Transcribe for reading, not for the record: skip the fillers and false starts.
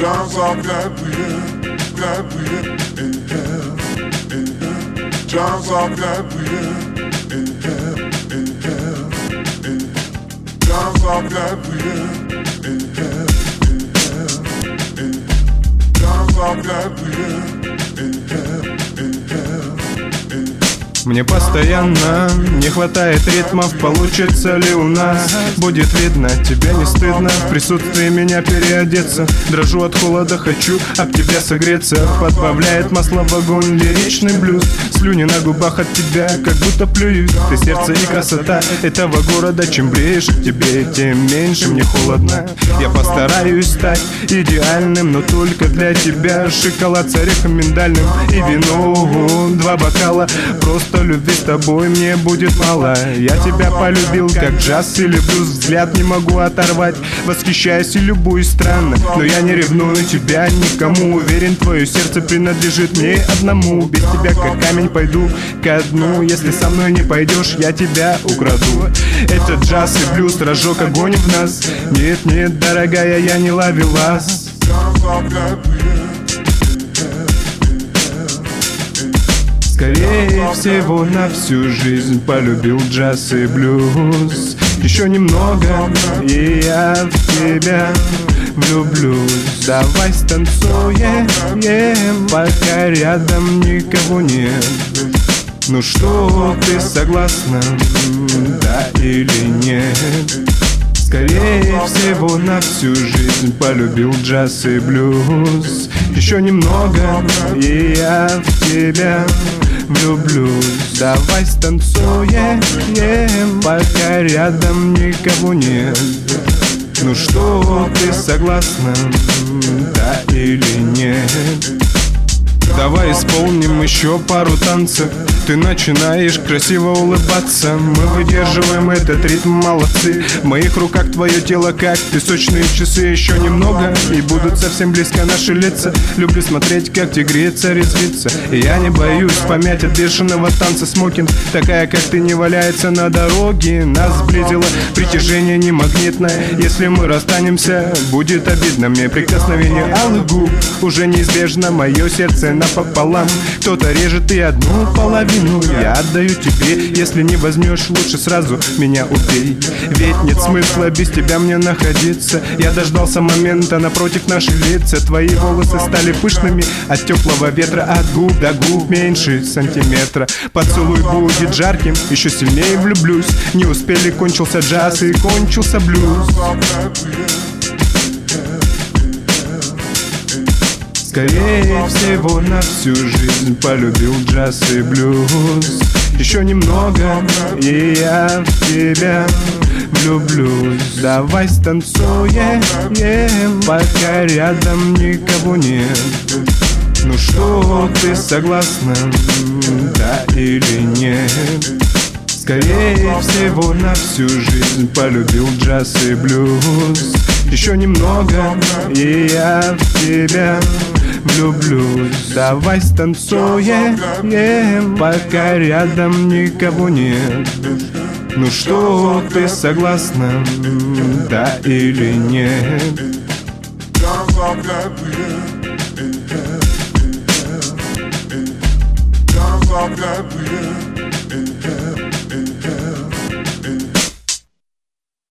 John's off that weird, inhale, inhale. John's off that weird, inhale, inhale, inhale. John's off that weird, inhale, inhale, inhale. John's off that weird, inhale, inhale, inhale. Мне постоянно не хватает ритмов. Получится ли у нас? Будет видно, тебе не стыдно в присутствии меня переодеться. Дрожу от холода, хочу об тебя согреться. Подбавляет масло в огонь лиричный блюз. Слюни на губах от тебя, как будто плююсь. Ты сердце и красота этого города. Чем ближе к тебе, тем меньше мне холодно. Я постараюсь стать идеальным, но только для тебя. Шоколад с орехом миндальным и вино. 2 бокала, просто любви с тобой мне будет мало. Я тебя полюбил, как джаз или блюз. Взгляд не могу оторвать, восхищаюсь и любуюсь странно. Но я не ревную тебя никому. Уверен, твое сердце принадлежит мне одному. Без тебя как камень пойду ко дну. Если со мной не пойдешь, я тебя украду. Это джаз и блюз, разжег огонь в нас. Нет, нет, дорогая, я не ловелас. Скорее всего, на всю жизнь полюбил джаз и блюз. Еще немного, и я в тебя влюблюсь. Давай станцуем, пока рядом никого нет. Ну что, ты согласна, да или нет? Скорее всего, на всю жизнь полюбил джаз и блюз. Еще немного, и я в тебя влюблюсь. Давай станцуем, пока рядом никого нет. Ну что, ты согласна, да или нет? Давай исполним еще пару танцев. Ты начинаешь красиво улыбаться. Мы выдерживаем этот ритм, молодцы. В моих руках твое тело как песочные часы. Еще немного, и будут совсем близко наши лица. Люблю смотреть, как тигрица резвится. И я не боюсь помять от бешеного танца. Смокинг, такая как ты, не валяется на дороге. Нас сблизило притяжение не магнитное. Если мы расстанемся, будет обидно. Мне прикосновение алых губ уже неизбежно. Мое сердце напополам. Кто-то режет и одну половину я отдаю тебе. Если не возьмешь, лучше сразу меня убей. Ведь нет смысла без тебя мне находиться. Я дождался момента, напротив наши лица. Твои волосы стали пышными от теплого ветра. От губ до губ меньше сантиметра. Поцелуй будет жарким, еще сильнее влюблюсь. Не успели, кончился джаз и кончился блюз. Скорее всего, на всю жизнь полюбил джаз и блюз. Еще немного, и я в тебя влюблюсь. Давай станцуем, пока рядом никого нет. Ну что, ты согласна, да или нет? Скорее всего, на всю жизнь полюбил джаз и блюз. Еще немного, и я в тебя влюблюсь. Давай станцуем, пока рядом никого нет. Ну что, ты согласна, да или нет? John's off that weird, inhale, inhale, inhale. John's off that weird.